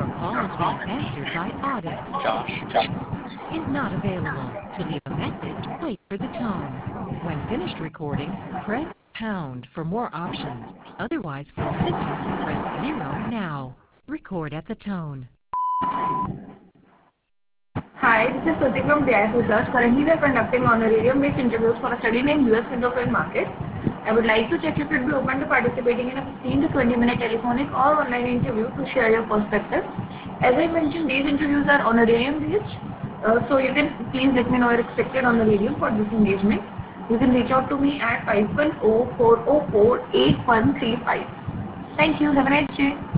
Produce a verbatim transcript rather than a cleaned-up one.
Your call is being answered by Audit. Josh. Is not available. To leave a message, wait for the tone. When finished recording, press pound for more options. Otherwise, for assistance, press zero now. Record at the tone. Hi, this is Suti from D I F Research. Currently, we are conducting honorarium-based interviews for a study named U S Fingerprint Market. I would like to check if you'd be open to participating in a fifteen to twenty minute telephonic or online interview to share your perspective. As I mentioned, these interviews are honorarium-based, uh, so you can please let me know your expected honorarium for this engagement. You can reach out to me at five one zero, four zero four, eight one three five. Thank you. Have a nice day.